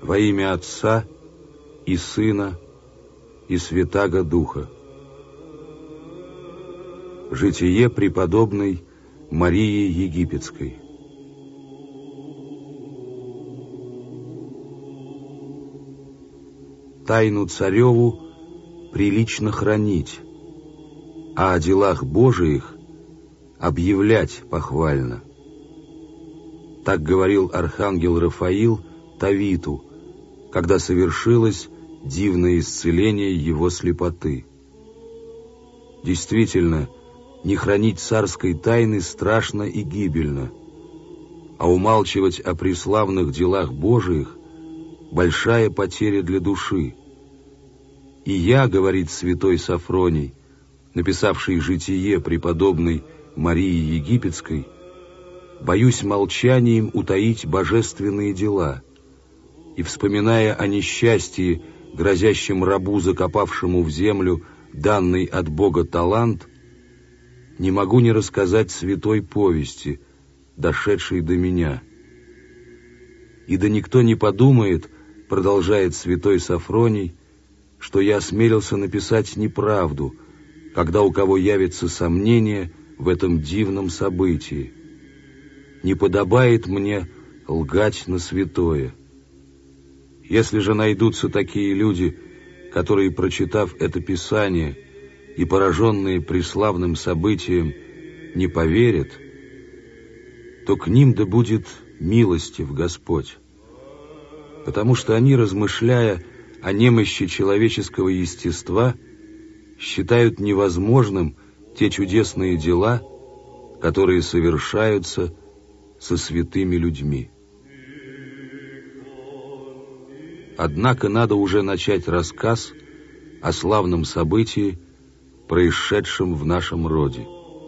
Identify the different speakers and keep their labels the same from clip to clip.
Speaker 1: Во имя Отца и Сына и Святаго Духа. Житие преподобной Марии Египетской. Тайну цареву прилично хранить, а о делах Божиих объявлять похвально. Так говорил архангел Рафаил Тавиту, когда совершилось дивное исцеление его слепоты. Действительно, не хранить царской тайны страшно и гибельно, а умалчивать о преславных делах Божиих — большая потеря для души. И я, говорит святой Сафроний, написавший житие преподобной Марии Египетской, боюсь молчанием утаить божественные дела, и, вспоминая о несчастье, грозящем рабу, закопавшему в землю данный от Бога талант, не могу не рассказать святой повести, дошедшей до меня. И да никто не подумает, продолжает святой Сафроний, что я осмелился написать неправду, когда у кого явится сомнение в этом дивном событии. Не подобает мне лгать на святое. Если же найдутся такие люди, которые, прочитав это Писание и пораженные преславным событием, не поверят, то к ним да будет милостив Господь, потому что они, размышляя о немощи человеческого естества, считают невозможным те чудесные дела, которые совершаются со святыми людьми. Однако надо уже начать рассказ о славном событии, происшедшем в нашем роде.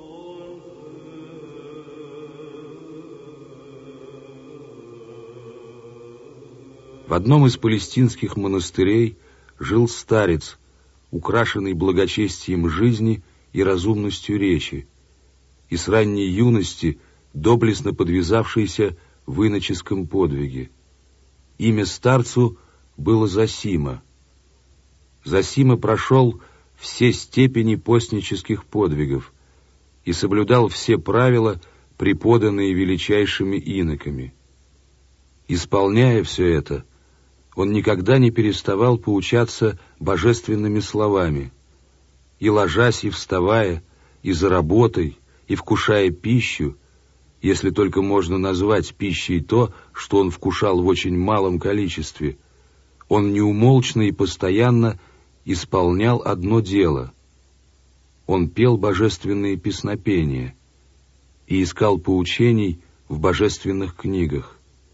Speaker 1: В одном из палестинских монастырей жил старец, украшенный благочестием жизни и разумностью речи, и с ранней юности доблестно подвязавшийся в иноческом подвиге. Имя старцу было Зосима. Зосима прошел все степени постнических подвигов и соблюдал все правила, преподанные величайшими иноками. Исполняя все это, он никогда не переставал поучаться божественными словами, и, ложась и вставая, и за работой, и вкушая пищу, если только можно назвать пищей то, что он вкушал в очень малом количестве, он неумолчно и постоянно исполнял одно дело. Он пел божественные песнопения и искал поучений в божественных книгах.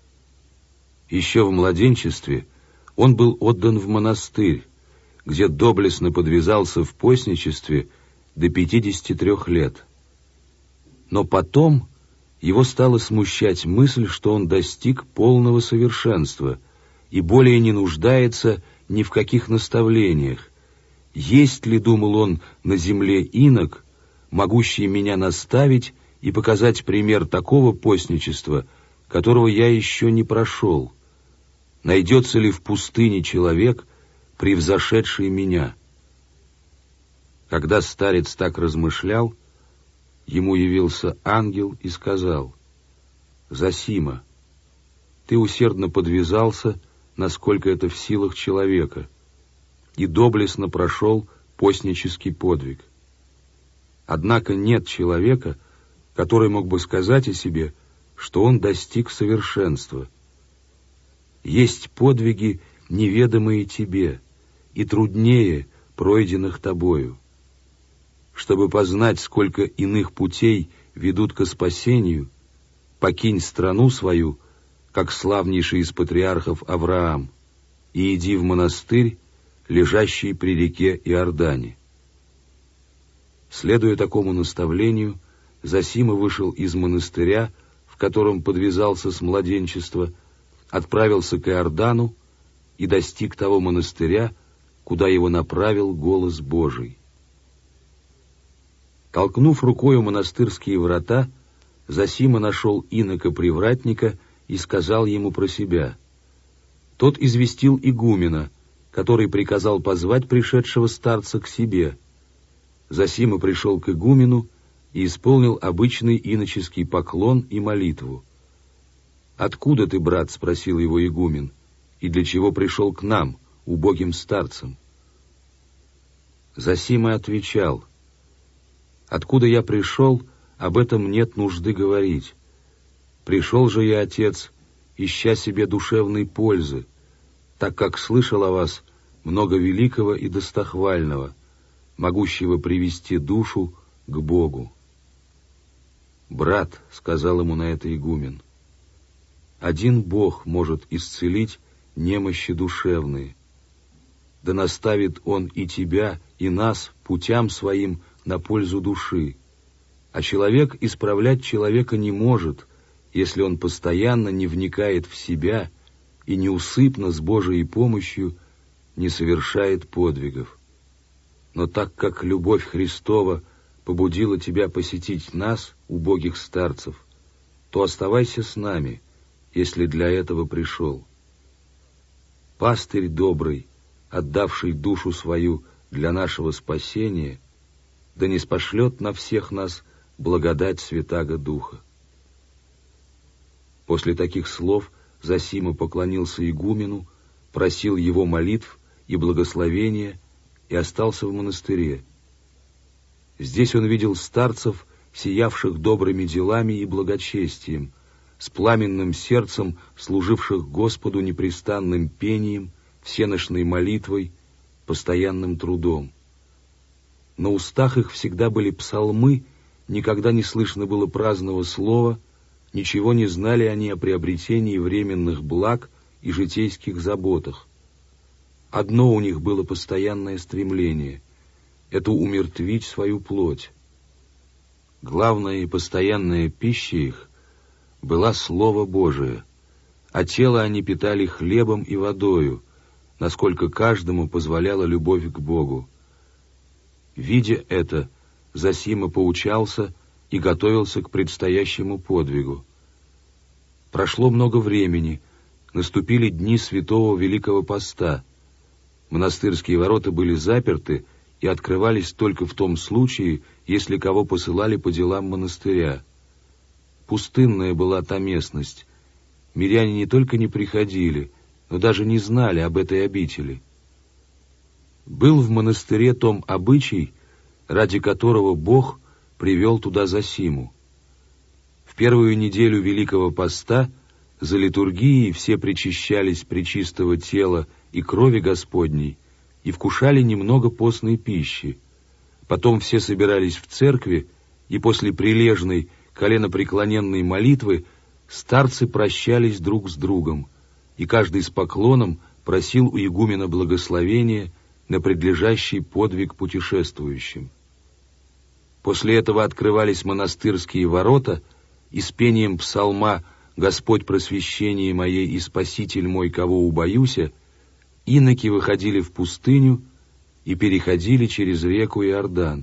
Speaker 1: Еще в младенчестве он был отдан в монастырь, где доблестно подвязался в постничестве до 53 лет. Но потом его стала смущать мысль, что он достиг полного совершенства и более не нуждается ни в каких наставлениях. Есть ли, думал он, на земле инок, могущий меня наставить и показать пример такого постничества, которого я еще не прошел? Найдется ли в пустыне человек, превзошедший меня? Когда старец так размышлял, ему явился ангел и сказал: «Зосима, ты усердно подвязался, насколько это в силах человека, и доблестно прошел постнический подвиг. Однако нет человека, который мог бы сказать о себе, что он достиг совершенства. Есть подвиги, неведомые тебе, и труднее пройденных тобою. Чтобы познать, сколько иных путей ведут ко спасению, покинь страну свою, как славнейший из патриархов Авраам, и иди в монастырь, лежащий при реке Иордане». Следуя такому наставлению, Зосима вышел из монастыря, в котором подвязался с младенчества, отправился к Иордану и достиг того монастыря, куда его направил голос Божий. Толкнув рукою монастырские врата, Зосима нашел инока-привратника и сказал ему про себя: Тот известил игумена, который приказал позвать пришедшего старца к себе. Зосима пришел к игумену и исполнил обычный иноческий поклон и молитву. «Откуда ты, брат?» — спросил его игумен. «И для чего пришел к нам, убогим старцам?» Зосима отвечал: «Откуда я пришел, об этом нет нужды говорить. Пришел же я, отец, ища себе душевной пользы, так как слышал о вас много великого и достохвального, могущего привести душу к Богу». «Брат», — сказал ему на это игумен, — «один Бог может исцелить немощи душевные. Да наставит Он и тебя, и нас путям своим на пользу души. А человек исправлять человека не может, если он постоянно не вникает в себя и неусыпно с Божией помощью не совершает подвигов. Но так как любовь Христова побудила тебя посетить нас, убогих старцев, то оставайся с нами, если для этого пришел. Пастырь добрый, отдавший душу свою для нашего спасения, да ниспошлет на всех нас благодать Святаго Духа». После таких слов Зосима поклонился игумену, просил его молитв и благословения и остался в монастыре. Здесь он видел старцев, сиявших добрыми делами и благочестием, с пламенным сердцем служивших Господу непрестанным пением, всенощной молитвой, постоянным трудом. На устах их всегда были псалмы, никогда не слышно было праздного слова, ничего не знали они о приобретении временных благ и житейских заботах. Одно у них было постоянное стремление — это умертвить свою плоть. Главная и постоянная пища их была Слово Божие, а тело они питали хлебом и водою, насколько каждому позволяла любовь к Богу. Видя это, Зосима поучался и готовился к предстоящему подвигу. Прошло много времени, наступили дни Святого Великого Поста. Монастырские ворота были заперты и открывались только в том случае, если кого посылали по делам монастыря. Пустынная была та местность. Миряне не только не приходили, но даже не знали об этой обители. Был в монастыре том обычай, ради которого Бог привел туда Зосиму. В первую неделю Великого Поста за литургией все причащались пречистого тела и крови Господней и вкушали немного постной пищи. Потом все собирались в церкви, и после прилежной, коленопреклоненной молитвы старцы прощались друг с другом, и каждый с поклоном просил у игумена благословения на предлежащий подвиг путешествующим. После этого открывались монастырские ворота, и с пением псалма «Господь просвещение мое и Спаситель мой, кого убоюся», иноки выходили в пустыню и переходили через реку Иордан.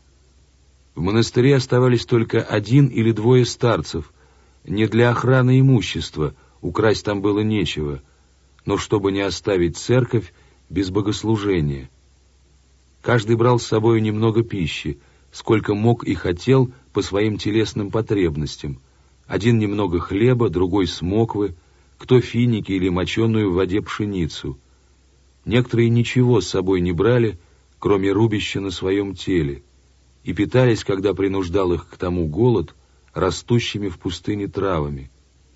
Speaker 1: В монастыре оставались только 1 или 2 старцев, не для охраны имущества, украсть там было нечего, но чтобы не оставить церковь без богослужения. Каждый брал с собой немного пищи, сколько мог и хотел по своим телесным потребностям. Один немного хлеба, другой смоквы, кто финики или моченую в воде пшеницу. Некоторые ничего с собой не брали, кроме рубища на своем теле, и питались, когда принуждал их к тому голод, растущими в пустыне травами.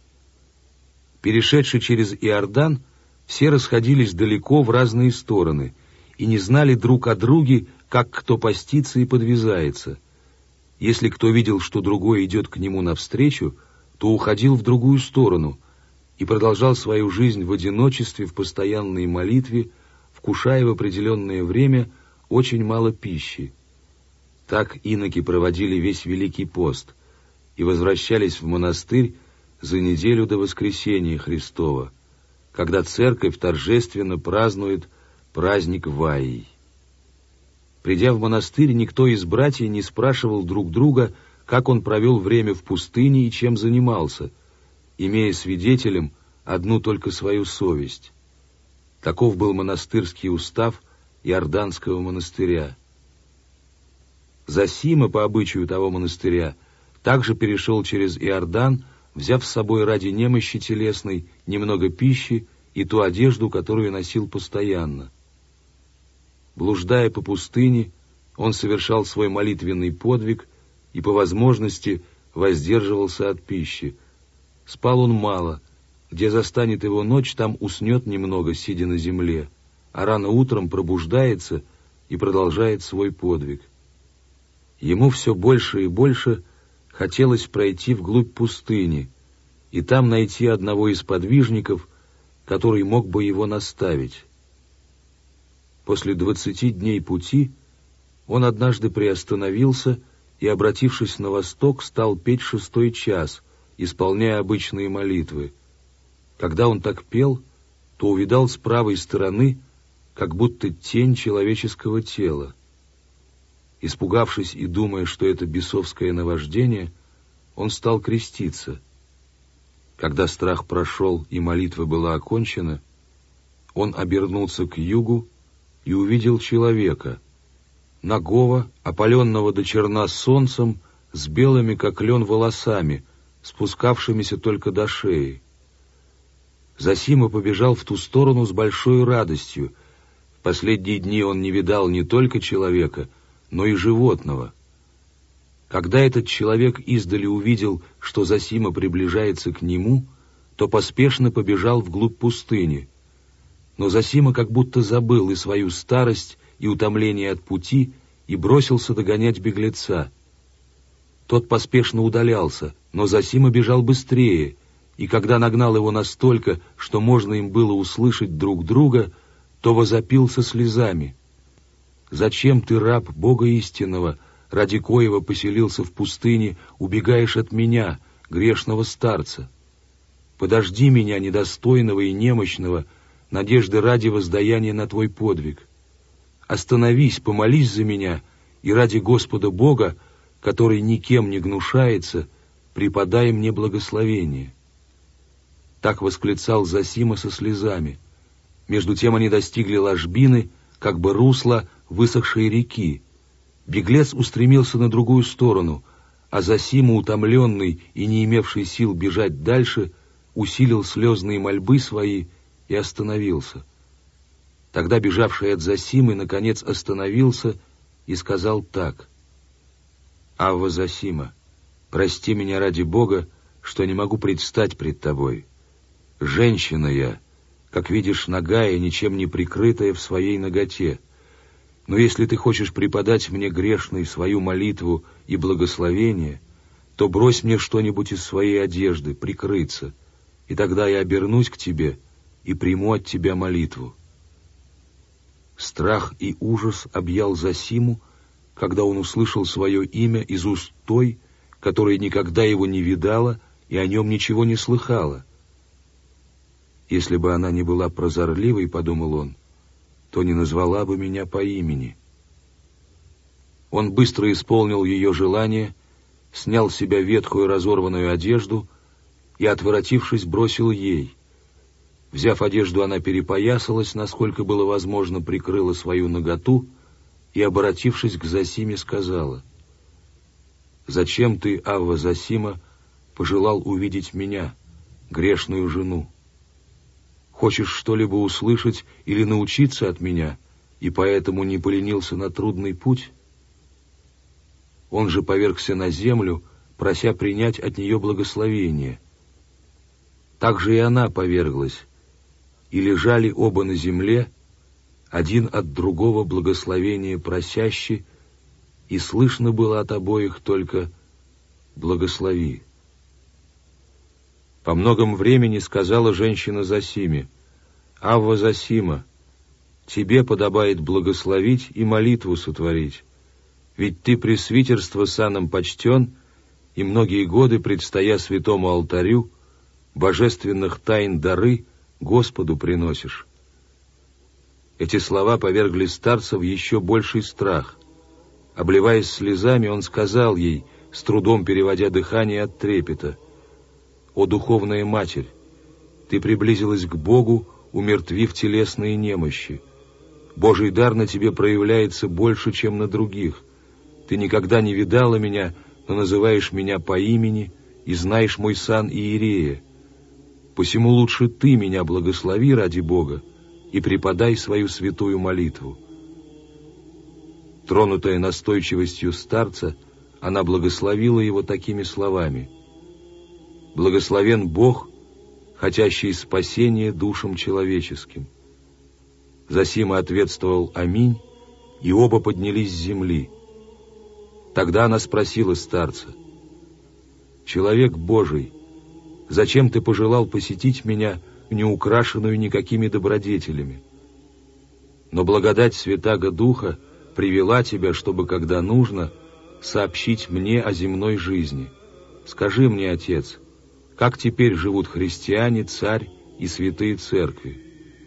Speaker 1: Перешедши через Иордан, все расходились далеко в разные стороны и не знали друг о друге, как кто постится и подвязается. Если кто видел, что другой идет к нему навстречу, то уходил в другую сторону и продолжал свою жизнь в одиночестве, в постоянной молитве, вкушая в определенное время очень мало пищи. Так иноки проводили весь Великий пост и возвращались в монастырь за неделю до Воскресения Христова, когда церковь торжественно празднует праздник Ваий. Придя в монастырь, никто из братьев не спрашивал друг друга, как он провел время в пустыне и чем занимался, имея свидетелем одну только свою совесть. Таков был монастырский устав Иорданского монастыря. Зосима, по обычаю того монастыря, также перешел через Иордан, взяв с собой ради немощи телесной немного пищи и ту одежду, которую носил постоянно. Блуждая по пустыне, он совершал свой молитвенный подвиг и по возможности воздерживался от пищи. Спал он мало, где застанет его ночь, там уснет немного, сидя на земле, а рано утром пробуждается и продолжает свой подвиг. Ему все больше и больше хотелось пройти вглубь пустыни и там найти одного из подвижников, который мог бы его наставить. После 20 дней пути он однажды приостановился и, обратившись на восток, стал петь 6-й час, исполняя обычные молитвы. Когда он так пел, то увидал с правой стороны как будто тень человеческого тела. Испугавшись и думая, что это бесовское наваждение, он стал креститься. Когда страх прошел и молитва была окончена, он обернулся к югу и увидел человека, нагого, опаленного до черна солнцем, с белыми, как лен, волосами, спускавшимися только до шеи. Зосима побежал в ту сторону с большой радостью. В последние дни он не видал не только человека, но и животного. Когда этот человек издали увидел, что Зосима приближается к нему, то поспешно побежал вглубь пустыни. Но Зосима как будто забыл и свою старость, и утомление от пути, и бросился догонять беглеца. Тот поспешно удалялся, но Зосима бежал быстрее, и когда нагнал его настолько, что можно им было услышать друг друга, то возопил со слезами: «Зачем ты, раб Бога истинного, ради коего поселился в пустыне, убегаешь от меня, грешного старца? Подожди меня, недостойного и немощного, надежды ради воздаяния на твой подвиг. Остановись, помолись за меня, и ради Господа Бога, который никем не гнушается, преподай мне благословение». Так восклицал Зосима со слезами. Между тем они достигли ложбины, как бы русла высохшей реки. Беглец устремился на другую сторону, а Зосима, утомленный и не имевший сил бежать дальше, усилил слезные мольбы свои и остановился. Тогда бежавший от Зосимы наконец остановился и сказал так: «Авва Зосима, прости меня ради Бога, что не могу предстать пред тобой. Женщина я, как видишь, нагая, ничем не прикрытая в своей наготе. Но если ты хочешь преподать мне грешной свою молитву и благословение, то брось мне что-нибудь из своей одежды, прикрыться, и тогда я обернусь к тебе и приму от тебя молитву». Страх и ужас объял Зосиму, когда он услышал свое имя из уст той, которая никогда его не видала и о нем ничего не слыхала. «Если бы она не была прозорливой, — подумал он, — то не назвала бы меня по имени». Он быстро исполнил ее желание, снял с себя ветхую разорванную одежду и, отворотившись, бросил ей. Взяв одежду, она перепоясалась, насколько было возможно, прикрыла свою наготу и, обратившись к Зосиме, сказала: «Зачем ты, Авва Зосима, пожелал увидеть меня, грешную жену? Хочешь что-либо услышать или научиться от меня, и поэтому не поленился на трудный путь?» Он же повергся на землю, прося принять от нее благословение. Так же и она поверглась, и лежали оба на земле, один от другого благословения просящий, и слышно было от обоих только «благослови». По многом времени сказала женщина Зосиме: «Авва Зосима, тебе подобает благословить и молитву сотворить, ведь ты пресвитерство саном почтен, и многие годы, предстоя святому алтарю, божественных тайн дары Господу приносишь». Эти слова повергли старца в еще больший страх. Обливаясь слезами, он сказал ей, с трудом переводя дыхание от трепета: «О духовная Матерь, ты приблизилась к Богу, умертвив телесные немощи. Божий дар на тебе проявляется больше, чем на других. Ты никогда не видала меня, но называешь меня по имени и знаешь мой сан иерея. Посему лучше ты меня благослови ради Бога и преподай свою святую молитву». Тронутая настойчивостью старца, она благословила его такими словами: «Благословен Бог, хотящий спасение душам человеческим». Засима ответствовал «Аминь», и оба поднялись с земли. Тогда она спросила старца: «Человек Божий, зачем ты пожелал посетить меня, не украшенную никакими добродетелями? Но благодать Святаго Духа привела тебя, чтобы, когда нужно, сообщить мне о земной жизни. Скажи мне, Отец, как теперь живут христиане, царь и святые церкви?»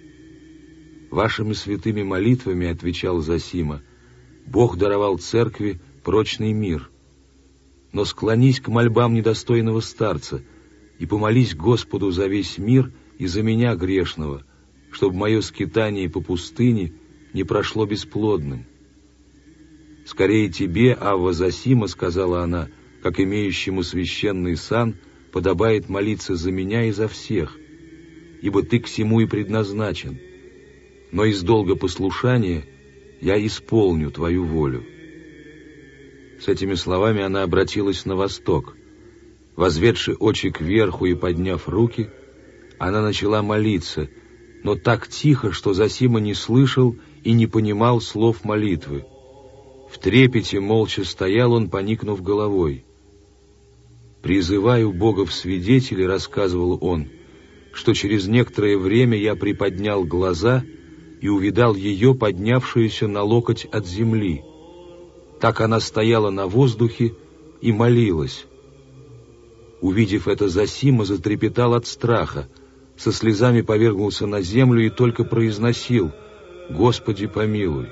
Speaker 1: «Вашими святыми молитвами, — отвечал Засима, — Бог даровал церкви прочный мир. Но склонись к мольбам недостойного старца и помолись Господу за весь мир и за меня грешного, чтобы мое скитание по пустыне не прошло бесплодным». «Скорее тебе, Авва Засима, — сказала она, — как имеющему священный сан, подобает молиться за меня и за всех, ибо ты к сему и предназначен. Но из долга послушания я исполню твою волю». С этими словами она обратилась на восток. Возведши очи кверху и подняв руки, она начала молиться, но так тихо, что Засима не слышал и не понимал слов молитвы. В трепете молча стоял он, поникнув головой. «Призываю Бога в свидетели, — рассказывал он, — что через некоторое время я приподнял глаза и увидал ее, поднявшуюся на локоть от земли. Так она стояла на воздухе и молилась». Увидев это, Засима затрепетал от страха, со слезами повергнулся на землю и только произносил: «Господи, помилуй».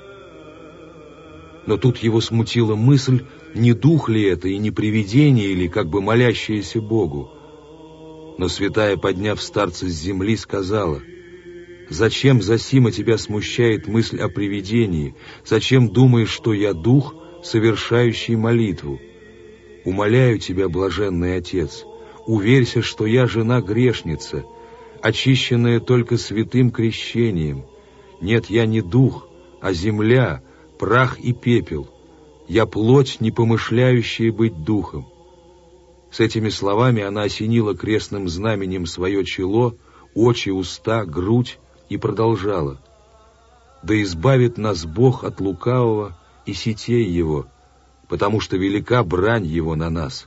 Speaker 1: Но тут его смутила мысль, не дух ли это и не привидение, или как бы молящееся Богу. Но святая, подняв старца с земли, сказала: «Зачем, Засима, тебя смущает мысль о привидении? Зачем думаешь, что я дух, совершающий молитву? Умоляю тебя, блаженный Отец, уверься, что я жена-грешница, очищенная только святым крещением. Нет, я не дух, а земля, прах и пепел. Я плоть, не помышляющая быть духом». С этими словами она осенила крестным знаменем свое чело, очи, уста, грудь и продолжала: «Да избавит нас Бог от лукавого и сетей его, потому что велика брань его на нас».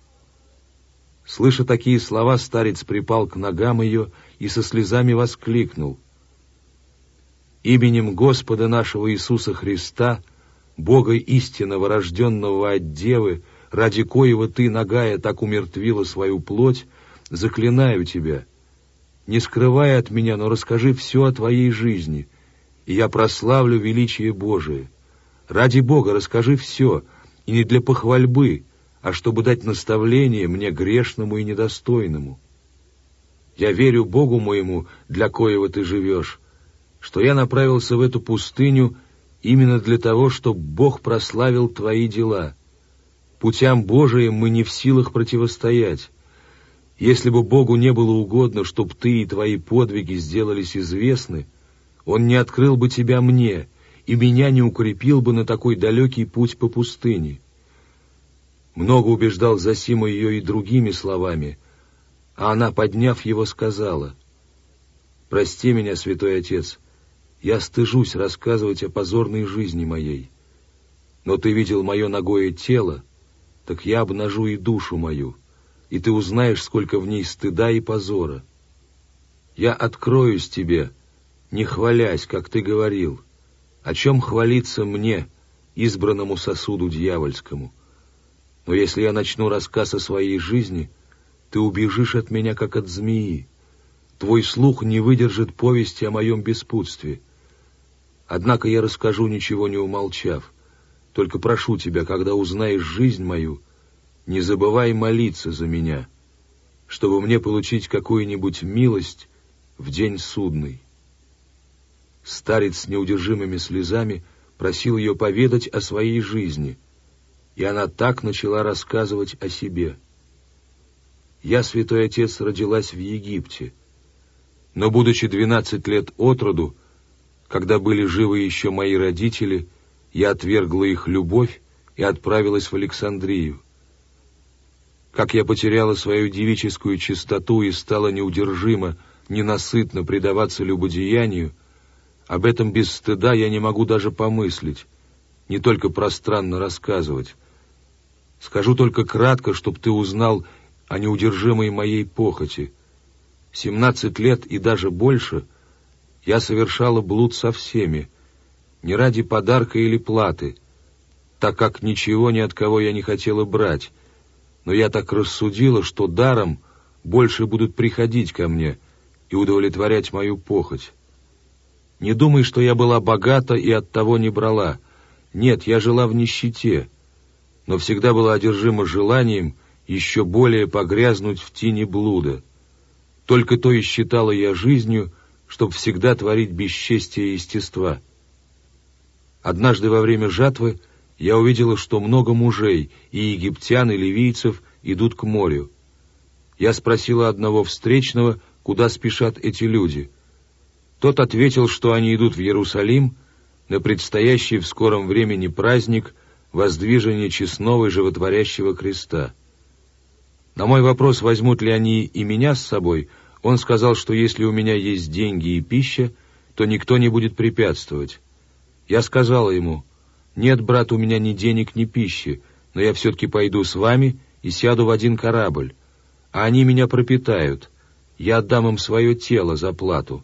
Speaker 1: Слыша такие слова, старец припал к ногам ее и со слезами воскликнул: «Именем Господа нашего Иисуса Христа, Бога истинного, рожденного от Девы, ради коего ты, нагая, так умертвила свою плоть, заклинаю тебя, не скрывай от меня, но расскажи все о твоей жизни, и я прославлю величие Божие. Ради Бога расскажи все, и не для похвальбы, а чтобы дать наставление мне, грешному и недостойному. Я верю Богу моему, для коего ты живешь, что я направился в эту пустыню именно для того, чтобы Бог прославил твои дела. Путям Божиим мы не в силах противостоять. Если бы Богу не было угодно, чтоб ты и твои подвиги сделались известны, Он не открыл бы тебя мне, и меня не укрепил бы на такой далекий путь по пустыне». Много убеждал Засима ее и другими словами, а она, подняв его, сказала: «Прости меня, святой Отец, я стыжусь рассказывать о позорной жизни моей. Но ты видел мое нагое тело, так я обнажу и душу мою, и ты узнаешь, сколько в ней стыда и позора. Я откроюсь тебе, не хвалясь, как ты говорил, о чем хвалиться мне, избранному сосуду дьявольскому. Но если я начну рассказ о своей жизни, ты убежишь от меня, как от змеи. Твой слух не выдержит повести о моем беспутстве. Однако я расскажу, ничего не умолчав. Только прошу тебя, когда узнаешь жизнь мою, не забывай молиться за меня, чтобы мне получить какую-нибудь милость в день судный». Старец с неудержимыми слезами просил ее поведать о своей жизни, и она так начала рассказывать о себе. «Я, святой отец, родилась в Египте, но, будучи 12 лет от роду, когда были живы еще мои родители, я отвергла их любовь и отправилась в Александрию. Как я потеряла свою девическую чистоту и стала неудержимо, ненасытно предаваться любодеянию, об этом без стыда я не могу даже помыслить, не только пространно рассказывать. Скажу только кратко, чтоб ты узнал о неудержимой моей похоти. 17 лет и даже больше я совершала блуд со всеми, не ради подарка или платы, так как ничего ни от кого я не хотела брать, но я так рассудила, что даром больше будут приходить ко мне и удовлетворять мою похоть. Не думай, что я была богата и оттого не брала. Нет, я жила в нищете, но всегда была одержима желанием еще более погрязнуть в тени блуда. Только то и считала я жизнью, чтоб всегда творить бесчестие естества. Однажды во время жатвы я увидела, что много мужей, и египтян, и ливийцев, идут к морю. Я спросила одного встречного, куда спешат эти люди. Тот ответил, что они идут в Иерусалим на предстоящий в скором времени праздник воздвижения честного и животворящего креста. На мой вопрос, возьмут ли они и меня с собой, он сказал, что если у меня есть деньги и пища, то никто не будет препятствовать. Я сказала ему: «Нет, брат, у меня ни денег, ни пищи, но я все-таки пойду с вами и сяду в один корабль, а они меня пропитают, я отдам им свое тело за плату».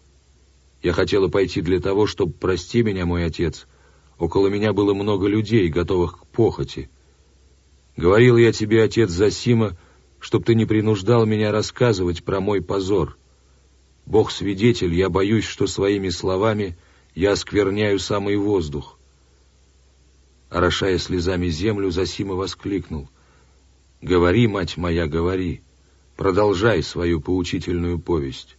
Speaker 1: Я хотела пойти для того, чтобы, прости меня, мой отец, около меня было много людей, готовых к похоти. Говорил я тебе, отец Зосима, чтоб ты не принуждал меня рассказывать про мой позор. Бог свидетель, я боюсь, что своими словами я оскверняю самый воздух. Орошая слезами землю, Зосима воскликнул: «Говори, мать моя, говори, продолжай свою поучительную повесть».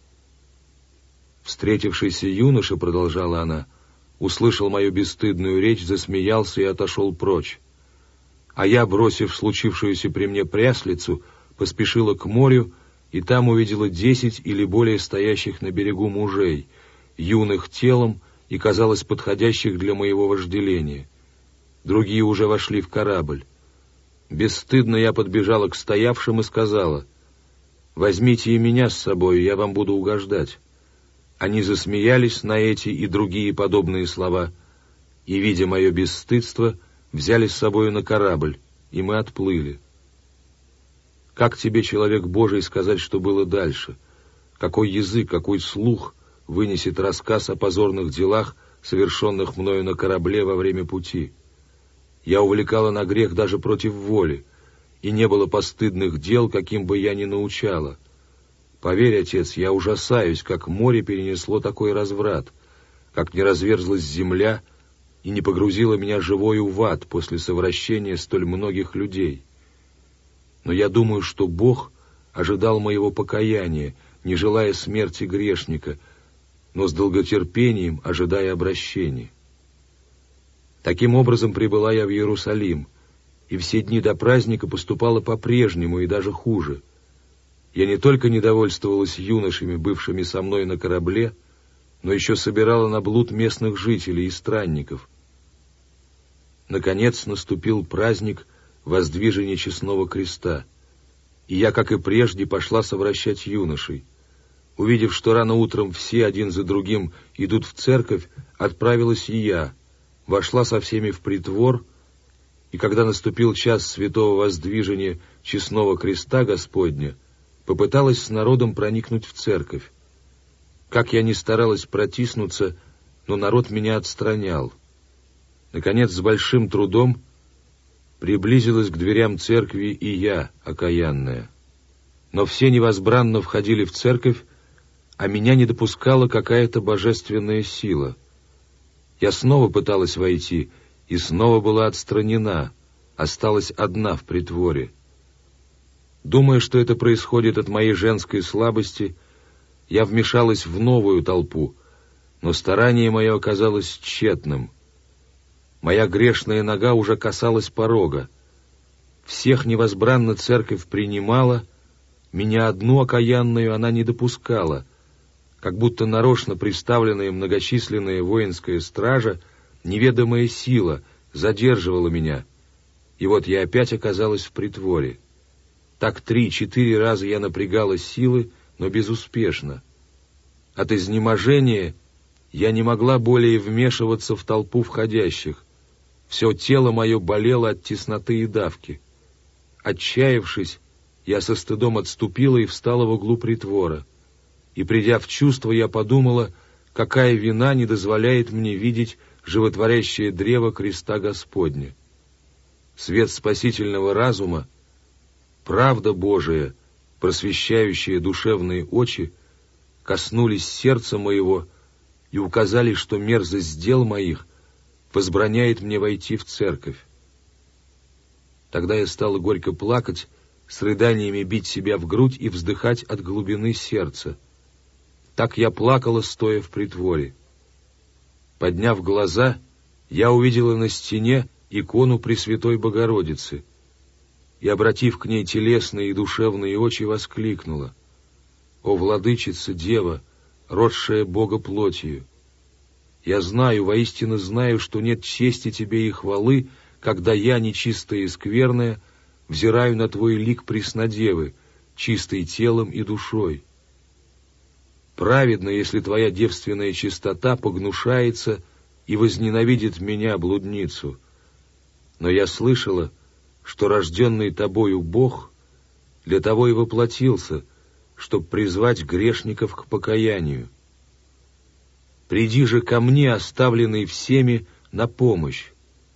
Speaker 1: Встретившийся юноша, продолжала она, услышал мою бесстыдную речь, засмеялся и отошел прочь. А я, бросив случившуюся при мне пряслицу, поспешила к морю, и там увидела 10 или более стоящих на берегу мужей, юных телом и, казалось, подходящих для моего вожделения. Другие уже вошли в корабль. Бесстыдно я подбежала к стоявшим и сказала: «Возьмите и меня с собой, я вам буду угождать». Они засмеялись на эти и другие подобные слова, и, видя мое бесстыдство, взяли с собою на корабль, и мы отплыли. Как тебе, человек Божий, сказать, что было дальше? Какой язык, какой слух вынесет рассказ о позорных делах, совершенных мною на корабле во время пути? Я увлекала на грех даже против воли, и не было постыдных дел, каким бы я ни научала. Поверь, отец, я ужасаюсь, как море перенесло такой разврат, как не разверзлась земля и не погрузила меня живою в ад после совращения столь многих людей. Но я думаю, что Бог ожидал моего покаяния, не желая смерти грешника, но с долготерпением ожидая обращения. Таким образом прибыла я в Иерусалим, и все дни до праздника поступала по-прежнему и даже хуже. Я не только недовольствовалась юношами, бывшими со мной на корабле, но еще собирала на блуд местных жителей и странников. Наконец наступил праздник воздвижения честного креста, и я, как и прежде, пошла совращать юношей. Увидев, что рано утром все один за другим идут в церковь, отправилась и я, вошла со всеми в притвор, и когда наступил час святого воздвижения честного креста Господня, попыталась с народом проникнуть в церковь. Как я ни старалась протиснуться, но народ меня отстранял. Наконец, с большим трудом приблизилась к дверям церкви и я, окаянная. Но все невозбранно входили в церковь, а меня не допускала какая-то божественная сила. Я снова пыталась войти, и снова была отстранена, осталась одна в притворе. Думая, что это происходит от моей женской слабости, я вмешалась в новую толпу, но старание мое оказалось тщетным. Моя грешная нога уже касалась порога. Всех невозбранно церковь принимала, меня одну окаянную она не допускала, как будто нарочно приставленная многочисленная воинская стража, неведомая сила задерживала меня, и вот я опять оказалась в притворе. Так 3-4 раза я напрягала силы, но безуспешно. От изнеможения я не могла более вмешиваться в толпу входящих. Все тело мое болело от тесноты и давки. Отчаявшись, я со стыдом отступила и встала в углу притвора. И, придя в чувство, я подумала, какая вина не дозволяет мне видеть животворящее древо креста Господня. Свет спасительного разума, правда Божия, просвещающая душевные очи, коснулись сердца моего и указали, что мерзость дел моих возбраняет мне войти в церковь. Тогда я стала горько плакать, с рыданиями бить себя в грудь и вздыхать от глубины сердца. Так я плакала, стоя в притворе. Подняв глаза, я увидела на стене икону Пресвятой Богородицы и, обратив к ней телесные и душевные очи, воскликнула: «О, Владычица, Дева, родшая Бога плотью! Я знаю, воистину знаю, что нет чести Тебе и хвалы, когда я, нечистая и скверная, взираю на Твой лик Преснодевы, чистой телом и душой. Праведно, если Твоя девственная чистота погнушается и возненавидит меня, блудницу. Но я слышала, что рожденный Тобою Бог для того и воплотился, чтобы призвать грешников к покаянию. Приди же ко мне, оставленный всеми, на помощь.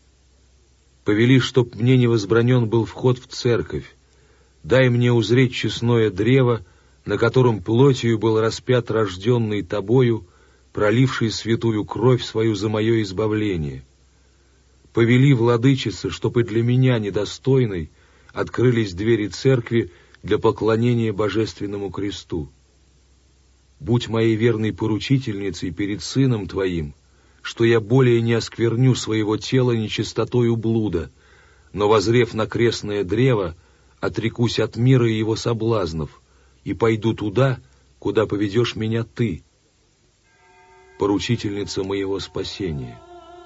Speaker 1: Повели, чтоб мне не возбранен был вход в церковь. Дай мне узреть честное древо, на котором плотью был распят рожденный Тобою, проливший святую кровь свою за мое избавление. Повели, Владычица, чтоб и для меня, недостойной, открылись двери церкви для поклонения Божественному кресту. Будь моей верной поручительницей перед Сыном Твоим, что я более не оскверню своего тела нечистотою блуда, но, возрев на крестное древо, отрекусь от мира и его соблазнов и пойду туда, куда поведешь меня Ты, поручительница моего спасения».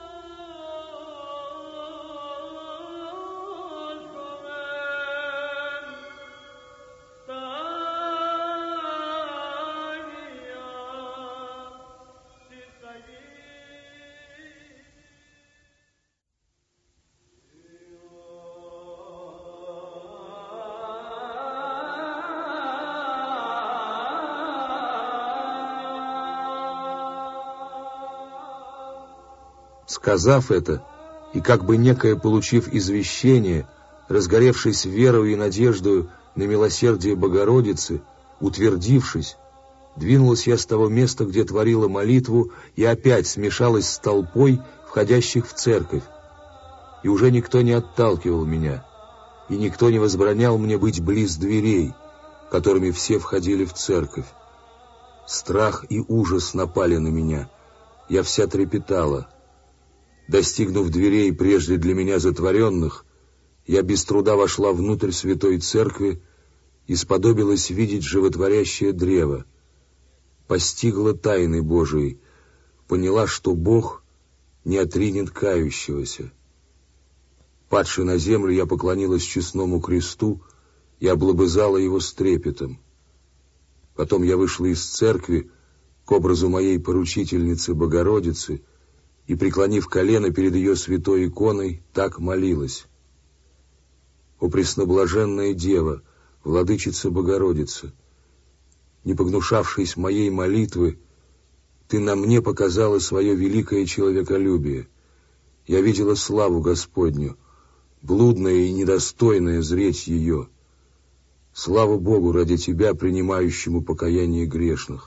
Speaker 1: Сказав это, и как бы некое получив извещение, разгоревшись верою и надеждою на милосердие Богородицы, утвердившись, двинулась я с того места, где творила молитву, и опять смешалась с толпой, входящих в церковь. И уже никто не отталкивал меня, и никто не возбранял мне быть близ дверей, которыми все входили в церковь. Страх и ужас напали на меня, я вся трепетала. Достигнув дверей, прежде для меня затворенных, я без труда вошла внутрь святой церкви и сподобилась видеть животворящее древо. Постигла тайны Божией, поняла, что Бог не отринет кающегося. Падши на землю, я поклонилась честному кресту и облобызала его с трепетом. Потом я вышла из церкви к образу моей поручительницы Богородицы и, преклонив колено перед ее святой иконой, так молилась: «О пресноблаженная Дева, Владычица Богородица, не погнушавшись моей молитвы, Ты на мне показала свое великое человеколюбие. Я видела славу Господню, блудное и недостойное зреть ее. Слава Богу ради Тебя, принимающему покаяние грешных.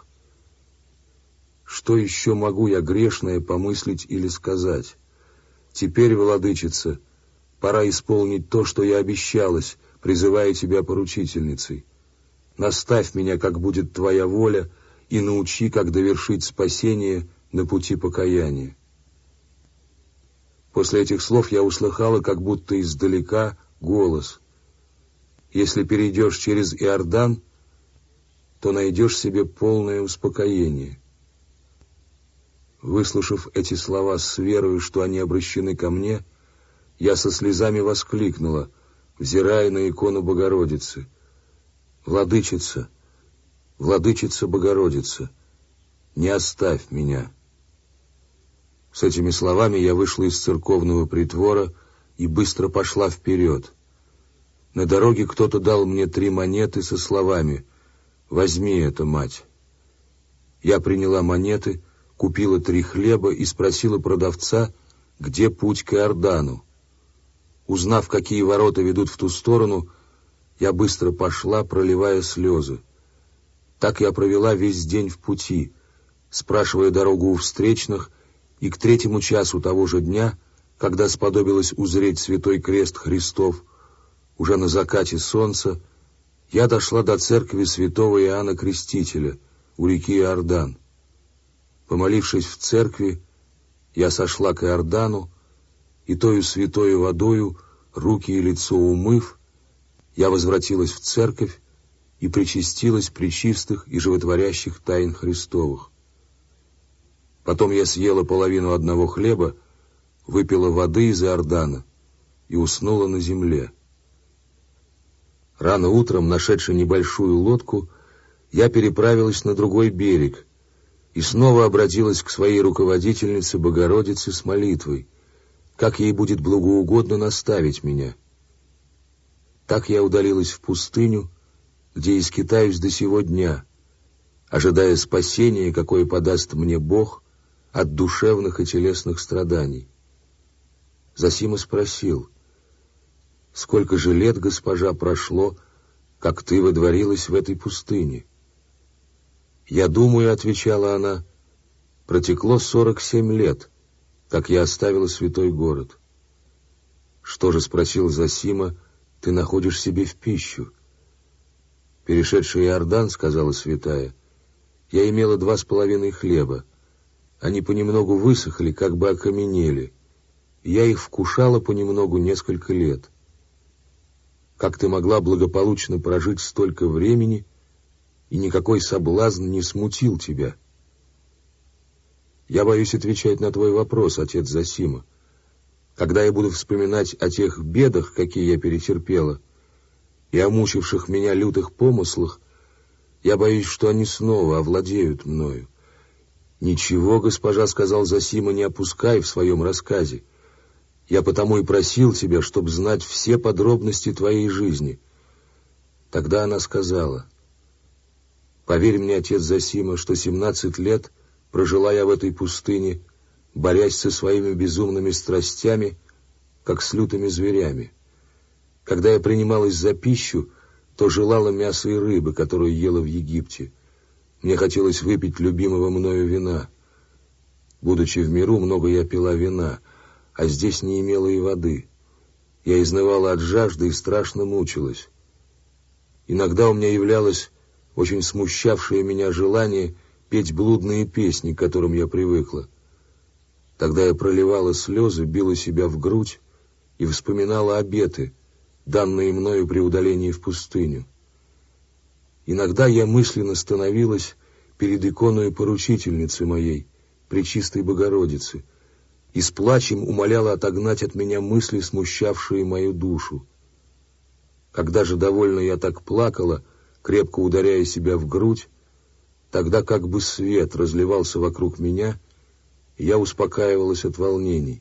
Speaker 1: Что еще могу я, грешное, помыслить или сказать? Теперь, Владычица, пора исполнить то, что я обещалась, призывая Тебя поручительницей. Наставь меня, как будет Твоя воля, и научи, как довершить спасение на пути покаяния. После этих слов я услыхала, как будто издалека, голос: «Если перейдешь через Иордан, то найдешь себе полное успокоение». Выслушав эти слова с верою, что они обращены ко мне, я со слезами воскликнула, взирая на икону Богородицы: «Владычица, Владычица Богородица, не оставь меня». С этими словами я вышла из церковного притвора и быстро пошла вперед. На дороге кто-то дал мне 3 монеты со словами: «Возьми это, мать». Я приняла монеты, купила 3 хлеба и спросила продавца, где путь к Иордану. Узнав, какие ворота ведут в ту сторону, я быстро пошла, проливая слезы. Так я провела весь день в пути, спрашивая дорогу у встречных, и к 3 часу того же дня, когда сподобилось узреть святой крест Христов, уже на закате солнца, я дошла до церкви святого Иоанна Крестителя у реки Иордан. Помолившись в церкви, я сошла к Иордану, и тою святою водою, руки и лицо умыв, я возвратилась в церковь и причастилась пречистых и животворящих тайн Христовых. Потом я съела половину одного хлеба, выпила воды из Иордана и уснула на земле. Рано утром, нашедши небольшую лодку, я переправилась на другой берег и снова обратилась к своей руководительнице Богородице с молитвой, как ей будет благоугодно наставить меня. Так я удалилась в пустыню, где и скитаюсь до сего дня, ожидая спасения, какое подаст мне Бог от душевных и телесных страданий. Зосима спросил: «Сколько же лет, госпожа, прошло, как ты водворилась в этой пустыне?» «Я думаю, — отвечала она, — протекло 47 лет, как я оставила святой город». «Что же, — спросил Зосима, — ты находишь себе в пищу?» «Перешедший Иордан, — сказала святая, — я имела 2,5 хлеба. Они понемногу высохли, как бы окаменели, и я их вкушала понемногу несколько лет. Как ты могла благополучно прожить столько времени, и никакой соблазн не смутил тебя?» «Я боюсь отвечать на твой вопрос, отец Зосима. Когда я буду вспоминать о тех бедах, какие я перетерпела, и о мучивших меня лютых помыслах, я боюсь, что они снова овладеют мною». «Ничего, госпожа, — сказал Зосима, — не опускай в своем рассказе. Я потому и просил тебя, чтобы знать все подробности твоей жизни». Тогда она сказала: «Поверь мне, отец Зосима, что 17 лет прожила я в этой пустыне, борясь со своими безумными страстями, как с лютыми зверями. Когда я принималась за пищу, то желала мяса и рыбы, которую ела в Египте. Мне хотелось выпить любимого мною вина. Будучи в миру, много я пила вина, а здесь не имела и воды. Я изнывала от жажды и страшно мучилась. Иногда у меня являлось очень смущавшее меня желание петь блудные песни, к которым я привыкла. Тогда я проливала слезы, била себя в грудь и вспоминала обеты, данные мною при удалении в пустыню. Иногда я мысленно становилась перед иконой поручительницы моей, Пречистой Богородицы, и с плачем умоляла отогнать от меня мысли, смущавшие мою душу. Когда же довольно я так плакала, крепко ударяя себя в грудь, тогда как бы свет разливался вокруг меня, и я успокаивалась от волнений.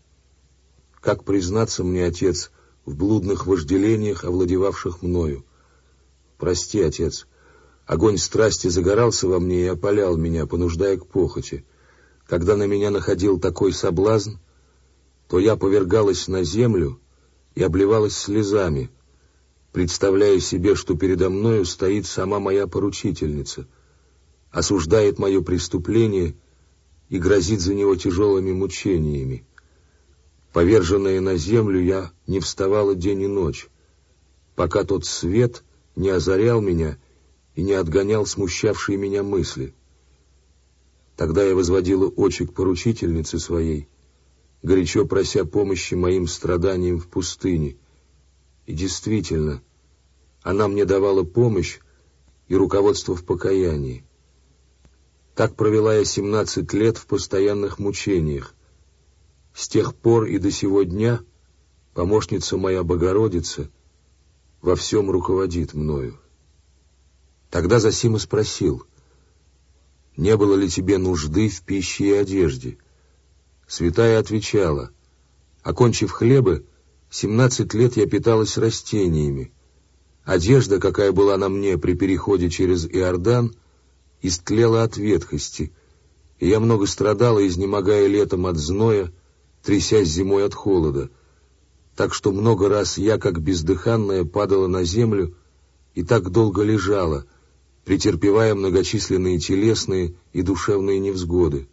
Speaker 1: Как признаться мне, отец, в блудных вожделениях, овладевавших мною? Прости, отец, огонь страсти загорался во мне и опалял меня, понуждая к похоти. Когда на меня находил такой соблазн, то я повергалась на землю и обливалась слезами, представляя себе, что передо мною стоит сама моя поручительница, осуждает мое преступление и грозит за него тяжелыми мучениями. Поверженная на землю, я не вставала день и ночь, пока тот свет не озарял меня и не отгонял смущавшие меня мысли. Тогда я возводила очи к поручительнице своей, горячо прося помощи моим страданиям в пустыне. И действительно, она мне давала помощь и руководство в покаянии. Так провела я 17 лет в постоянных мучениях. С тех пор и до сего дня помощница моя Богородица во всем руководит мною. Тогда Зосима спросил: «Не было ли тебе нужды в пище и одежде?» Святая отвечала: «Окончив хлебы, 17 лет я питалась растениями. Одежда, какая была на мне при переходе через Иордан, истлела от ветхости, и я много страдала, изнемогая летом от зноя, трясясь зимой от холода, так что много раз я, как бездыханная, падала на землю и так долго лежала, претерпевая многочисленные телесные и душевные невзгоды.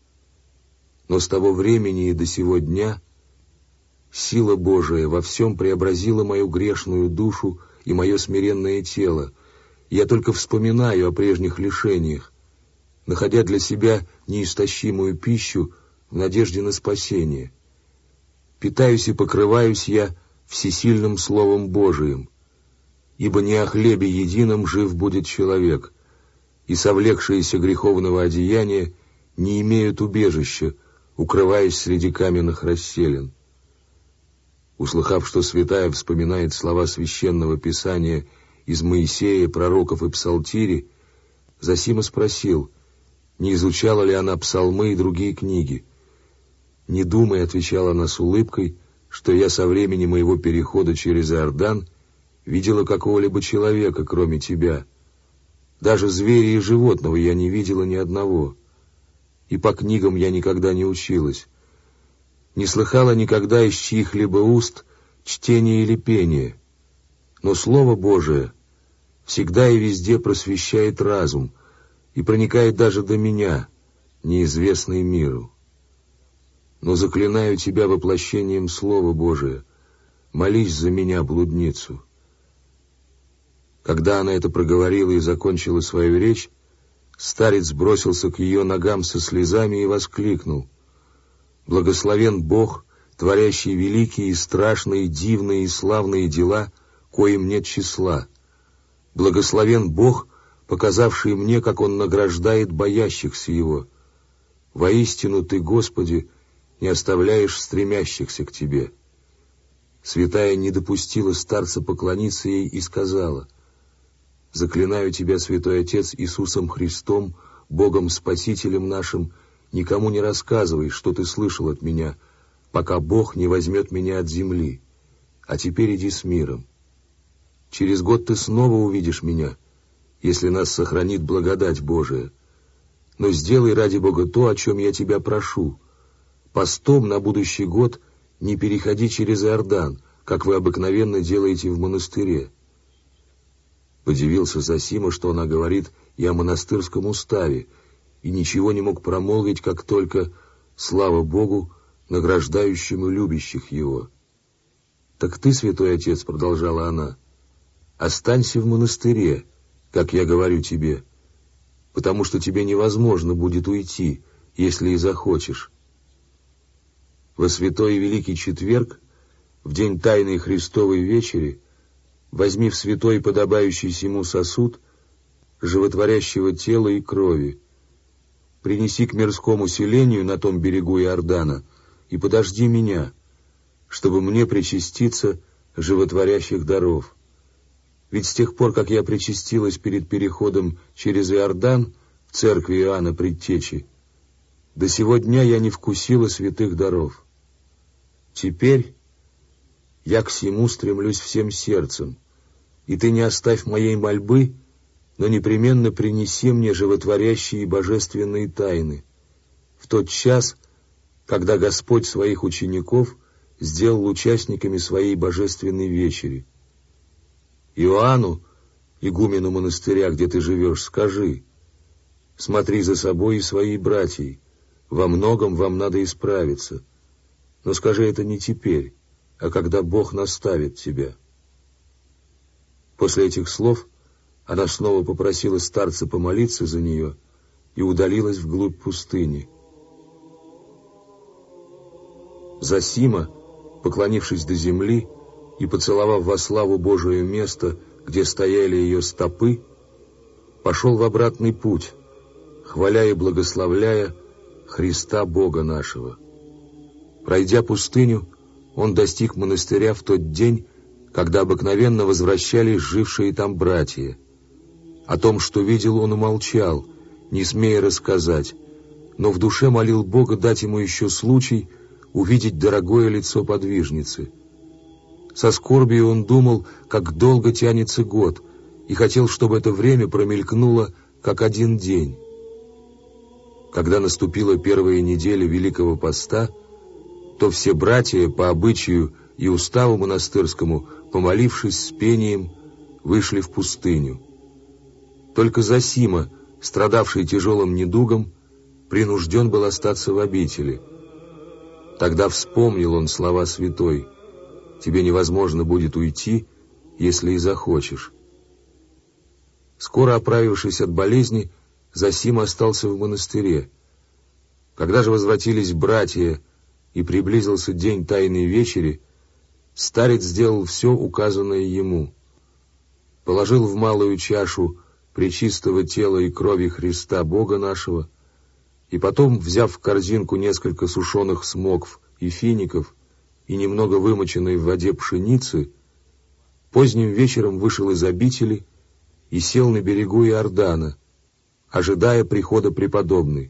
Speaker 1: Но с того времени и до сего дня сила Божия во всем преобразила мою грешную душу и мое смиренное тело. Я только вспоминаю о прежних лишениях, находя для себя неистощимую пищу в надежде на спасение. Питаюсь и покрываюсь я всесильным Словом Божиим, ибо не о хлебе едином жив будет человек, и совлекшиеся греховного одеяния не имеют убежища, укрываясь среди каменных расселин». Услыхав, что святая вспоминает слова священного писания из Моисея, пророков и псалтири, Зосима спросил, не изучала ли она псалмы и другие книги. «Не думай», — отвечала она с улыбкой, «что я со времени моего перехода через Иордан видела какого-либо человека, кроме тебя. Даже зверя и животного я не видела ни одного, и по книгам я никогда не училась. Не слыхала никогда из чьих-либо уст чтения или пения. Но Слово Божие всегда и везде просвещает разум и проникает даже до меня, неизвестный миру. Но заклинаю тебя воплощением Слова Божия, молись за меня, блудницу». Когда она это проговорила и закончила свою речь, старец бросился к ее ногам со слезами и воскликнул: «Благословен Бог, творящий великие и страшные, дивные и славные дела, коим нет числа. Благословен Бог, показавший мне, как Он награждает боящихся Его. Воистину Ты, Господи, не оставляешь стремящихся к Тебе». Святая не допустила старца поклониться ей и сказала: «Заклинаю Тебя, Святой Отец, Иисусом Христом, Богом Спасителем нашим, никому не рассказывай, что ты слышал от меня, пока Бог не возьмет меня от земли. А теперь иди с миром. Через год ты снова увидишь меня, если нас сохранит благодать Божия. Но сделай ради Бога то, о чем я тебя прошу. Постом на будущий год не переходи через Иордан, как вы обыкновенно делаете в монастыре». Подивился Зосима, что она говорит и о монастырском уставе, и ничего не мог промолвить, как только «слава Богу, награждающему любящих Его». «Так ты, Святой Отец, — продолжала она, — останься в монастыре, как я говорю тебе, потому что тебе невозможно будет уйти, если и захочешь. Во святой и великий четверг, в день Тайной Христовой вечери, возьми в святой подобающий сему сосуд животворящего тела и крови, принеси к мирскому селению на том берегу Иордана и подожди меня, чтобы мне причаститься животворящих даров. Ведь с тех пор, как я причастилась перед переходом через Иордан в церкви Иоанна Предтечи, до сего дня я не вкусила святых даров. Теперь я к сему стремлюсь всем сердцем, и ты не оставь моей мольбы, но непременно принеси мне животворящие и божественные тайны в тот час, когда Господь своих учеников сделал участниками своей божественной вечери. Иоанну, игумену монастыря, где ты живешь, скажи: смотри за собой и своей братьей, во многом вам надо исправиться, но скажи это не теперь, а когда Бог наставит тебя». После этих слов она снова попросила старца помолиться за нее и удалилась вглубь пустыни. Зосима, поклонившись до земли и поцеловав во славу Божию место, где стояли ее стопы, пошел в обратный путь, хваля и благословляя Христа Бога нашего. Пройдя пустыню, он достиг монастыря в тот день, когда обыкновенно возвращались жившие там братья. О том, что видел, он умолчал, не смея рассказать, но в душе молил Бога дать ему еще случай увидеть дорогое лицо подвижницы. Со скорбью он думал, как долго тянется год, и хотел, чтобы это время промелькнуло, как один день. Когда наступила первая неделя Великого Поста, то все братья по обычаю и уставу монастырскому, помолившись с пением, вышли в пустыню. Только Зосима, страдавший тяжелым недугом, принужден был остаться в обители. Тогда вспомнил он слова святой: «Тебе невозможно будет уйти, если и захочешь». Скоро оправившись от болезни, Зосима остался в монастыре. Когда же возвратились братья и приблизился день Тайной Вечери, старец сделал все указанное ему. Положил в малую чашу пречистого тела и крови Христа Бога нашего, и потом, взяв в корзинку несколько сушеных смокв и фиников и немного вымоченной в воде пшеницы, поздним вечером вышел из обители и сел на берегу Иордана, ожидая прихода преподобной.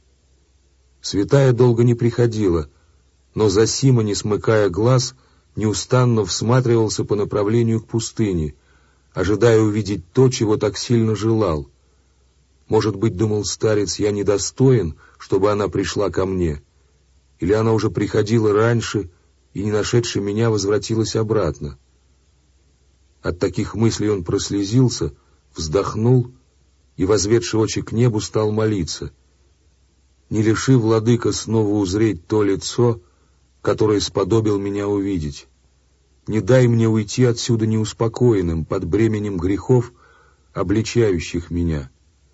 Speaker 1: Святая долго не приходила, но Зосима, не смыкая глаз, неустанно всматривался по направлению к пустыне, ожидая увидеть то, чего так сильно желал. Может быть, думал старец, я недостоин, чтобы она пришла ко мне, или она уже приходила раньше и, не нашедши меня, возвратилась обратно. От таких мыслей он прослезился, вздохнул и, возведши очи к небу, стал молиться: «Не лиши, владыка, снова узреть то лицо, которое сподобил меня увидеть. Не дай мне уйти отсюда неуспокоенным под бременем грехов, обличающих меня».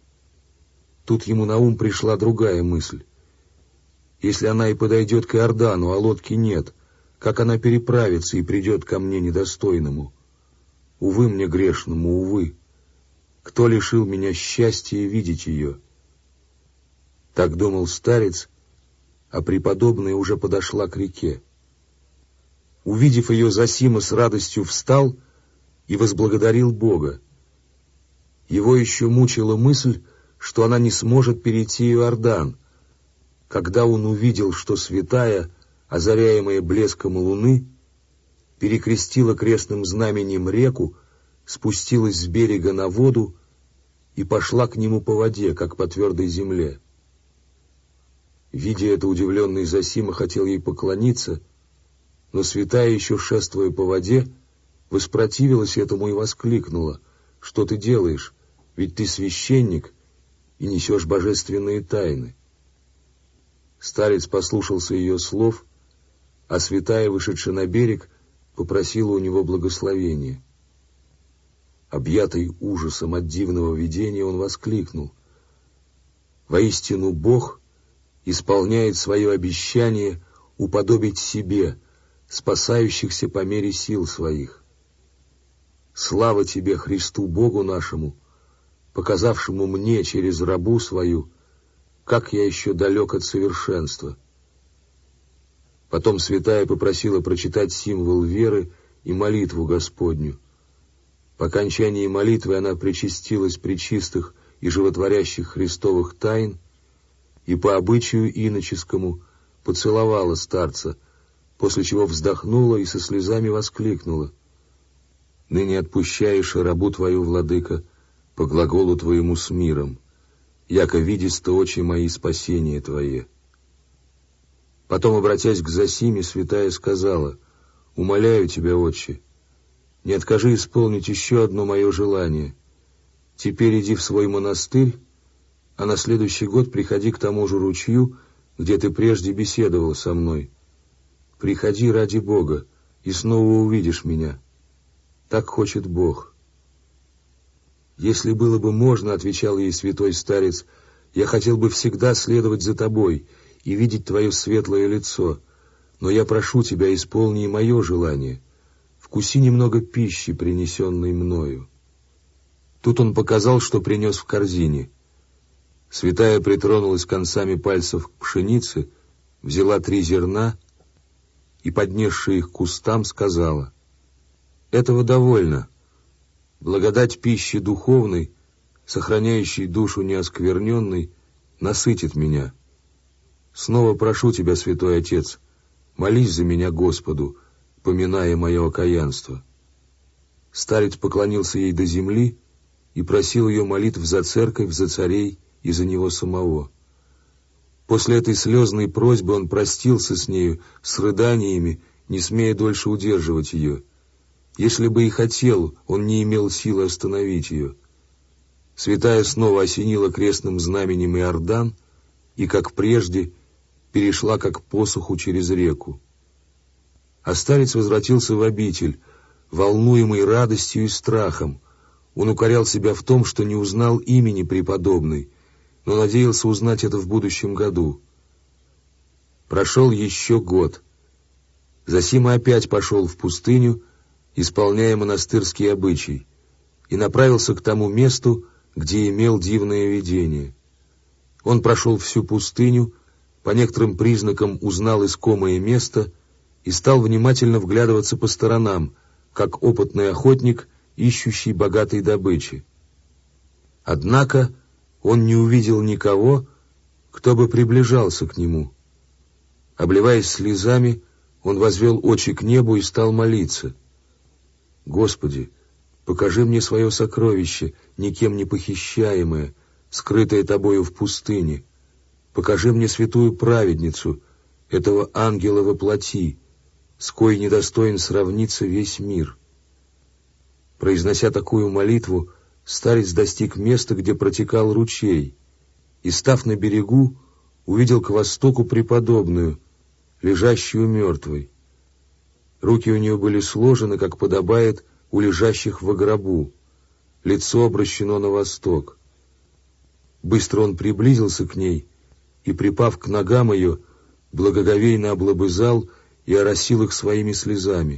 Speaker 1: Тут ему на ум пришла другая мысль. Если она и подойдет к Иордану, а лодки нет, как она переправится и придет ко мне недостойному? Увы мне грешному, увы! Кто лишил меня счастья видеть ее? Так думал старец, а преподобная уже подошла к реке. Увидев ее, Зосима с радостью встал и возблагодарил Бога. Его еще мучила мысль, что она не сможет перейти Иордан. Когда он увидел, что святая, озаряемая блеском луны, перекрестила крестным знаменем реку, спустилась с берега на воду и пошла к нему по воде, как по твердой земле. Видя это, удивленный Зосима хотел ей поклониться, но святая, еще шествуя по воде, воспротивилась этому и воскликнула: «Что ты делаешь? Ведь ты священник и несешь божественные тайны». Старец послушался ее слов, а святая, вышедшая на берег, попросила у него благословения. Объятый ужасом от дивного видения, он воскликнул: «Воистину Бог исполняет свое обещание уподобить себе спасающихся по мере сил своих. Слава тебе, Христу Богу нашему, показавшему мне через рабу свою, как я еще далек от совершенства». Потом святая попросила прочитать символ веры и молитву Господню. По окончании молитвы она причастилась пречистых и животворящих Христовых тайн и по обычаю иноческому поцеловала старца, после чего вздохнула и со слезами воскликнула: «Ныне отпущаешь рабу твою, владыка, по глаголу твоему с миром, яко видист очи мои спасение твое». Потом, обратясь к Зосиме, святая сказала: «Умоляю тебя, отче, не откажи исполнить еще одно мое желание. Теперь иди в свой монастырь, а на следующий год приходи к тому же ручью, где ты прежде беседовал со мной. Приходи ради Бога, и снова увидишь меня. Так хочет Бог». «Если было бы можно, — отвечал ей святой старец, — Я хотел бы всегда следовать за тобой и видеть твое светлое лицо, но я прошу тебя, исполни и мое желание. Вкуси немного пищи, принесенной мною». Тут он показал, что принес в корзине. Святая притронулась концами пальцев к пшенице, взяла 3 зерна и, поднесши их к кустам, сказала: «Этого довольно. Благодать пищи духовной, сохраняющей душу неоскверненной, насытит меня. Снова прошу тебя, святой Отец, молись за меня Господу, поминая мое окаянство». Старец поклонился ей до земли и просил ее молитв за церковь, за царей и за него самого. После этой слезной просьбы он простился с нею, с рыданиями, не смея дольше удерживать ее. Если бы и хотел, он не имел силы остановить ее. Святая снова осенила крестным знаменем Иордан и, как прежде, перешла как посуху через реку. А старец возвратился в обитель, волнуемый радостью и страхом. Он укорял себя в том, что не узнал имени преподобной, но надеялся узнать это в будущем году. Прошел еще год. Зосима опять пошел в пустыню, исполняя монастырский обычай, и направился к тому месту, где имел дивное видение. Он прошел всю пустыню, по некоторым признакам узнал искомое место и стал внимательно вглядываться по сторонам, как опытный охотник, ищущий богатой добычи. Однако он не увидел никого, кто бы приближался к нему. Обливаясь слезами, он возвел очи к небу и стал молиться: «Господи, покажи мне свое сокровище, никем не похищаемое, скрытое тобою в пустыне. Покажи мне святую праведницу, этого ангела во плоти, с кой недостоин сравниться весь мир». Произнося такую молитву, старец достиг места, где протекал ручей, и, став на берегу, увидел к востоку преподобную, лежащую мертвой. Руки у нее были сложены, как подобает у лежащих во гробу, лицо обращено на восток. Быстро он приблизился к ней и, припав к ногам ее, благоговейно облобызал и оросил их своими слезами.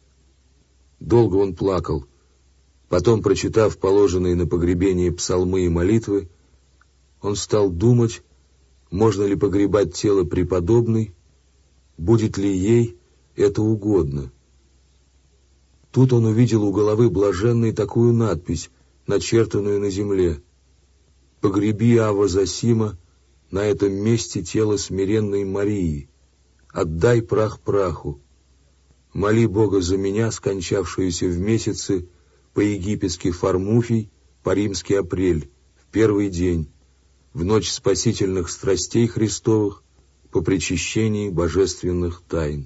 Speaker 1: Долго он плакал. Потом, прочитав положенные на погребение псалмы и молитвы, он стал думать, можно ли погребать тело преподобной, будет ли ей это угодно. Тут он увидел у головы блаженной такую надпись, начертанную на земле: «Погреби, Ава Зосима, на этом месте тело смиренной Марии, отдай прах праху. Моли Бога за меня, скончавшуюся в месяце по-египетски Фармуфий, по-римски Апрель, в первый день, в ночь спасительных страстей Христовых, по причащении божественных тайн».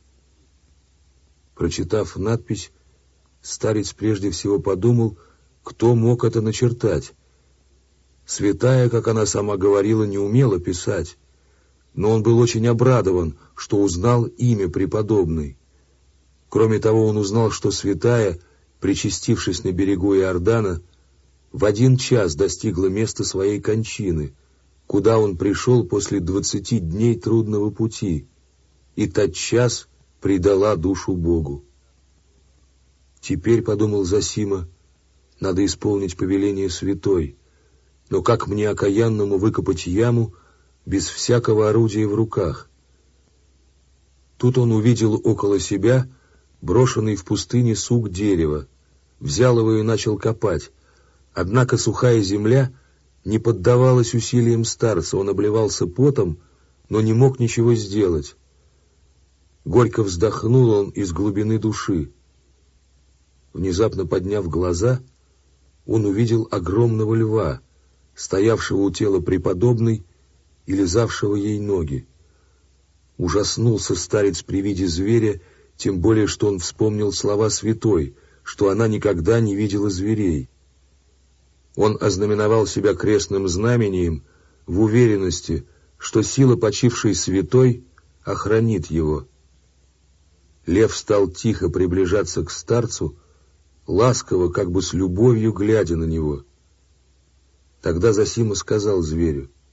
Speaker 1: Прочитав надпись, старец прежде всего подумал, кто мог это начертать. Святая, как она сама говорила, не умела писать, но он был очень обрадован, что узнал имя преподобной. Кроме того, он узнал, что святая, причастившись на берегу Иордана, в 1 час достигла места своей кончины, куда он пришел после 20 дней трудного пути, и тотчас предала душу Богу. Теперь, подумал Зосима, надо исполнить повеление святой, но как мне окаянному выкопать яму без всякого орудия в руках? Тут он увидел около себя брошенный в пустыне сук дерева, взял его и начал копать. Однако сухая земля не поддавалась усилиям старца, он обливался потом, но не мог ничего сделать. Горько вздохнул он из глубины души. Внезапно подняв глаза, он увидел огромного льва, стоявшего у тела преподобной и лизавшего ей ноги. Ужаснулся старец при виде зверя, тем более, что он вспомнил слова святой, что она никогда не видела зверей. Он ознаменовал себя крестным знамением в уверенности, что сила почившей святой охранит его. Лев стал тихо приближаться к старцу, ласково, как бы с любовью глядя на него. Тогда Зосима сказал зверю: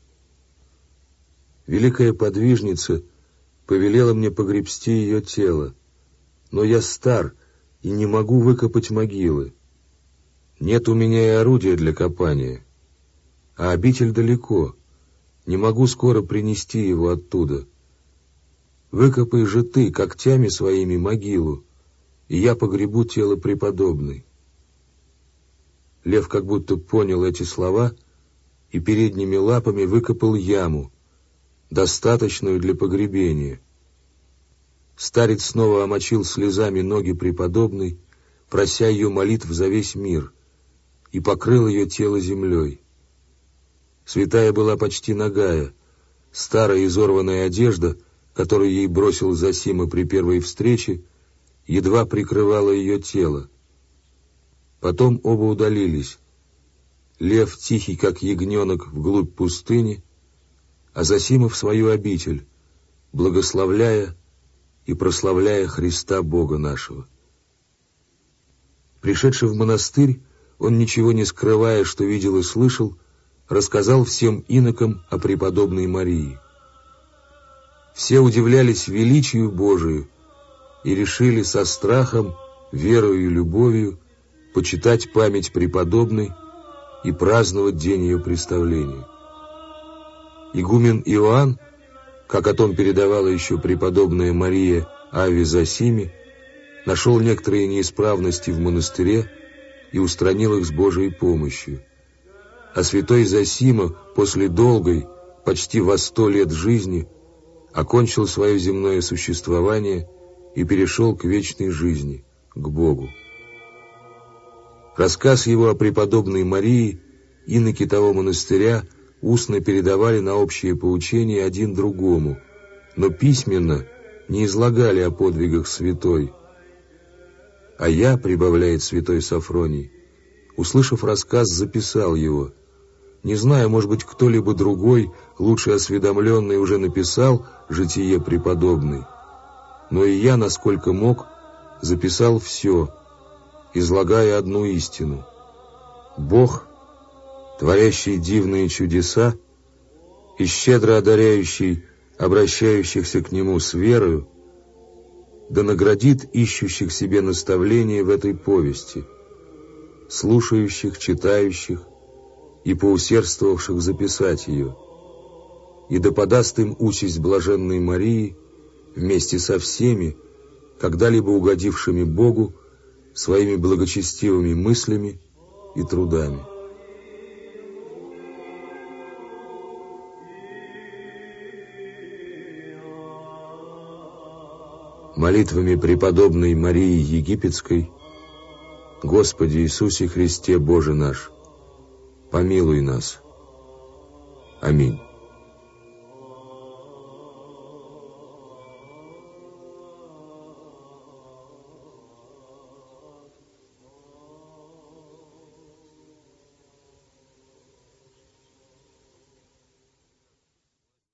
Speaker 1: Великая подвижница повелела мне погребсти ее тело, но я стар и не могу выкопать могилы. Нет у меня и орудия для копания, а обитель далеко, не могу скоро принести его оттуда. Выкопай же ты когтями своими могилу, и я погребу тело преподобной». Лев как будто понял эти слова и передними лапами выкопал яму, достаточную для погребения. Старец снова омочил слезами ноги преподобной, прося ее молитв за весь мир, и покрыл ее тело землей. Святая была почти нагая, старая изорванная одежда, которую ей бросил Зосима при первой встрече, едва прикрывала ее тело. Потом оба удалились. Лев тихий, как ягненок, вглубь пустыни, а Зосима в свою обитель, благословляя и прославляя Христа Бога нашего. Пришедший в монастырь, он, ничего не скрывая, что видел и слышал, рассказал всем инокам о преподобной Марии. Все удивлялись величию Божию и решили со страхом, верою и любовью почитать память преподобной и праздновать день ее представления. Игумен Иоанн, как о том передавала еще преподобная Мария Аве Зосиме, нашел некоторые неисправности в монастыре и устранил их с Божией помощью. А святой Зосима после долгой, почти во 100 лет жизни, окончил свое земное существование и перешел к вечной жизни, к Богу. Рассказ его о преподобной Марии иноки того монастыря устно передавали на общее поучение один другому, но письменно не излагали о подвигах святой. А я, прибавляет святой Сафроний, услышав рассказ, записал его. Не знаю, может быть, кто-либо другой, лучше осведомленный, уже написал житие преподобной, но и я, насколько мог, записал все, излагая одну истину. Бог, творящий дивные чудеса и щедро одаряющий обращающихся к Нему с верою, да наградит ищущих себе наставления в этой повести, слушающих, читающих и поусердствовавших записать ее, и да подаст им участь блаженной Марии вместе со всеми, когда-либо угодившими Богу, своими благочестивыми мыслями и трудами. Молитвами преподобной Марии Египетской: Господи Иисусе Христе, Боже наш, помилуй нас. Аминь.